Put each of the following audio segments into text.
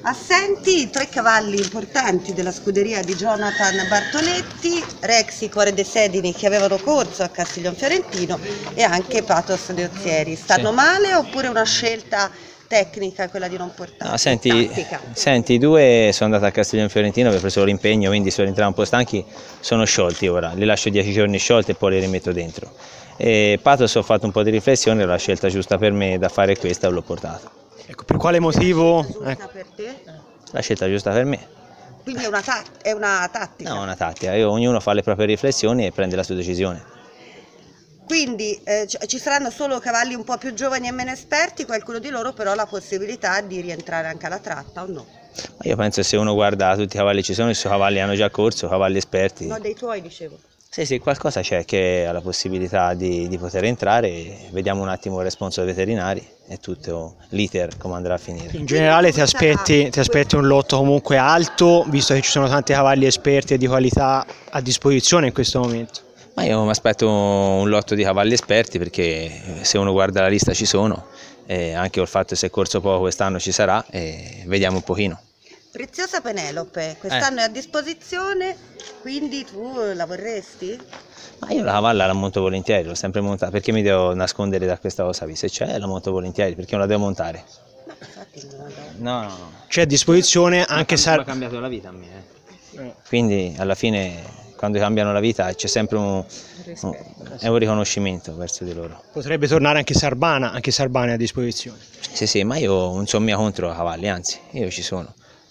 Assenti i 3 cavalli importanti della scuderia di Jonathan Bartoletti, Rexy, Cuore dei Sedini, che avevano corso a Castiglion Fiorentino, e anche Pathos de Ozieri. Stanno male oppure una scelta tecnica quella di non portarli? No, senti, i due sono andati a Castiglion Fiorentino, avevo preso l'impegno, quindi sono rientrati un po' stanchi, sono sciolti ora, li lascio 10 giorni sciolti e poi li rimetto dentro. E Pathos ho fatto un po' di riflessione, la scelta giusta per me da fare è questa e l'ho portato. Ecco, per quale motivo? Giusta per te? La scelta giusta per me. Quindi è una tattica? No, una tattica, ognuno fa le proprie riflessioni e prende la sua decisione. Quindi ci saranno solo cavalli un po' più giovani e meno esperti, qualcuno di loro però ha la possibilità di rientrare anche alla tratta o no? Ma io penso che se uno guarda tutti i cavalli ci sono, i suoi cavalli hanno già corso, cavalli esperti. No, dei tuoi dicevo. Sì, qualcosa c'è che ha la possibilità di poter entrare, vediamo un attimo il responso dei veterinari e tutto l'iter come andrà a finire. In generale ti aspetti un lotto comunque alto, visto che ci sono tanti cavalli esperti e di qualità a disposizione in questo momento? Ma io mi aspetto un lotto di cavalli esperti perché se uno guarda la lista ci sono, anche il fatto che se è corso poco quest'anno ci sarà, vediamo un pochino. Preziosa Penelope, quest'anno è a disposizione, quindi tu la vorresti? Ma io la cavalla la monto volentieri, l'ho sempre montata, perché mi devo nascondere da questa cosa? Se c'è la monto volentieri, perché non la devo montare. No, infatti non la do. No. C'è a disposizione anche mi ha cambiato la vita a me. Quindi alla fine quando cambiano la vita c'è sempre un riconoscimento verso di loro. Potrebbe tornare anche Sarbana è a disposizione. Sì, ma io non sono mica contro i cavalli, anzi, io ci sono.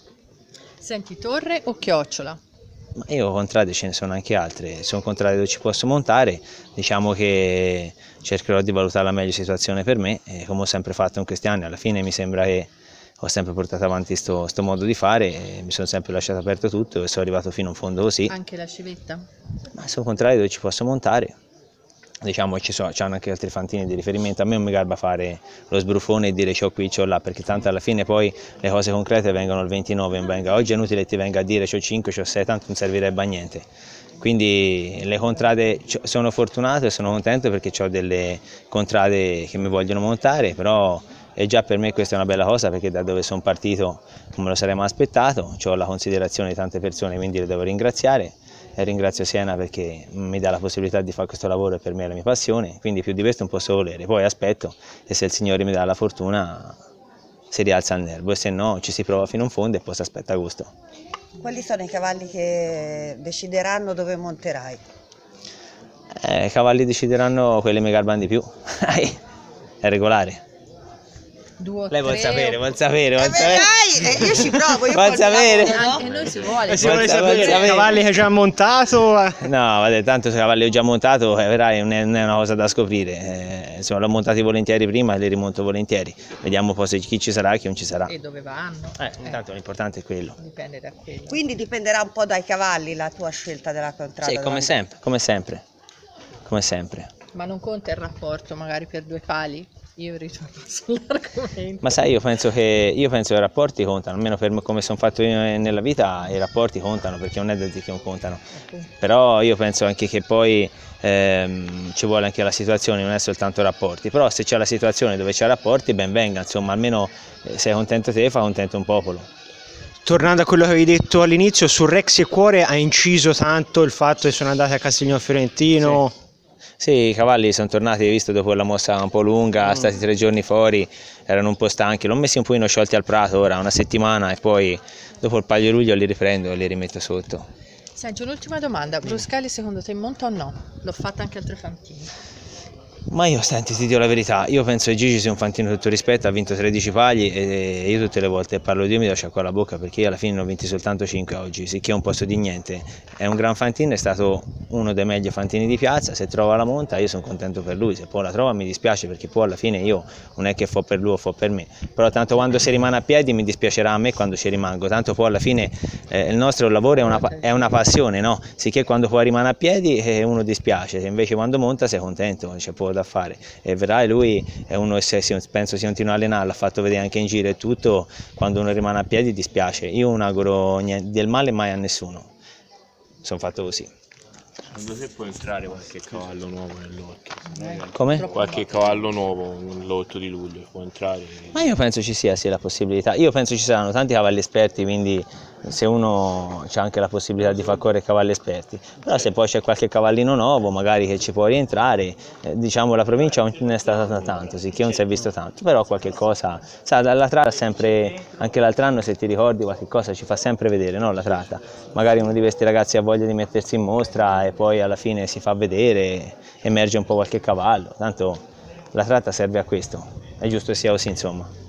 Senti, torre o chiocciola? Ma io contrade ce ne sono anche altre, sono contrade dove ci posso montare, diciamo che cercherò di valutare la meglio situazione per me, come ho sempre fatto in questi anni. Alla fine mi sembra che ho sempre portato avanti sto modo di fare, mi sono sempre lasciato aperto tutto e sono arrivato fino in fondo così. Anche la civetta? Ma sono contrari dove ci posso montare, diciamo che c'hanno anche altri fantini di riferimento. A me non mi garba fare lo sbruffone e dire c'ho qui, c'ho là, perché tanto alla fine poi le cose concrete vengono il 29, oggi è inutile che ti venga a dire c'ho 5, c'ho 6, tanto non servirebbe a niente. Quindi le contrade, sono fortunato e sono contento perché ho delle contrade che mi vogliono montare, però e già per me questa è una bella cosa perché da dove sono partito non me lo sarei mai aspettato, ho la considerazione di tante persone, quindi le devo ringraziare e ringrazio Siena perché mi dà la possibilità di fare questo lavoro e per me è la mia passione, quindi più di questo non posso volere, poi aspetto e se il Signore mi dà la fortuna si rialza il nervo e se no ci si prova fino in fondo e poi si aspetta a gusto. Quali sono i cavalli che decideranno dove monterai? I cavalli decideranno quelli che mi garbano di più, è regolare. Lei vuol sapere. Dai, io ci provo, io vuol sapere. Anche noi si vuole. Si vuole sapere i cavalli che hai già montato? No, vabbè, tanto se i cavalli ho già montato, vedrai, non è una cosa da scoprire. Insomma, l'ho montati volentieri prima e li rimonto volentieri. Vediamo poi chi ci sarà e chi non ci sarà. E dove vanno? Intanto l'importante è quello. Dipende da quello. Quindi dipenderà un po' dai cavalli la tua scelta della contrada? Sì, come sempre. Ma non conta il rapporto magari per 2 pali? Io ritorno sull'argomento. Ma sai, io penso che i rapporti contano, almeno per me, come sono fatto io nella vita, i rapporti contano, perché non è da dire che non contano. Però io penso anche che poi ci vuole anche la situazione, non è soltanto rapporti, però se c'è la situazione dove c'è rapporti, ben venga, insomma, almeno sei contento te, fa contento un popolo. Tornando a quello che avevi detto all'inizio, su Rexy e Cuore ha inciso tanto il fatto che sono andati a Castiglion Fiorentino? Sì, i cavalli sono tornati, visto dopo la mossa un po' lunga, stati 3 giorni fuori, erano un po' stanchi, l'ho messi un pochino sciolti al prato ora, una settimana e poi dopo il Palio Luglio li riprendo e li rimetto sotto. Senti, un'ultima domanda, Bruscali secondo te monta o no? L'ho fatta anche altre fantine. Ma io, senti, ti dico la verità, io penso che Gigi sia un fantino di tutto rispetto, ha vinto 13 pagli e io tutte le volte parlo di lui mi do sciacquo alla bocca perché io alla fine ne ho vinti soltanto 5 oggi, sicché è un posto di niente. È un gran fantino, è stato uno dei meglio fantini di piazza, se trova la monta io sono contento per lui, se poi la trova mi dispiace perché poi alla fine io non è che fo per lui o fo per me, però tanto quando si rimane a piedi mi dispiacerà a me quando ci rimango, tanto poi alla fine il nostro lavoro è una passione, no? Sicché quando poi rimane a piedi uno dispiace, se invece quando monta sei contento, c'è poco da fare e vedrai lui è uno che penso si continua a allenare, l'ha fatto vedere anche in giro e tutto, quando uno rimane a piedi dispiace, io non auguro del male mai a nessuno, sono fatto così. Secondo te può entrare qualche cavallo nuovo nell'otto? Come? Qualche cavallo nuovo nell'8 di luglio può entrare? Ma io penso ci sia sì la possibilità, io penso ci saranno tanti cavalli esperti, quindi se uno c'ha anche la possibilità di far correre cavalli esperti, però se poi c'è qualche cavallino nuovo magari che ci può rientrare, diciamo la provincia non è stata tanto, sì, che non si è visto tanto, però qualche cosa, sa, la tratta sempre, anche l'altro anno se ti ricordi qualche cosa ci fa sempre vedere, no, la tratta, magari uno di questi ragazzi ha voglia di mettersi in mostra e poi alla fine si fa vedere, emerge un po' qualche cavallo, tanto la tratta serve a questo, è giusto che sia così insomma.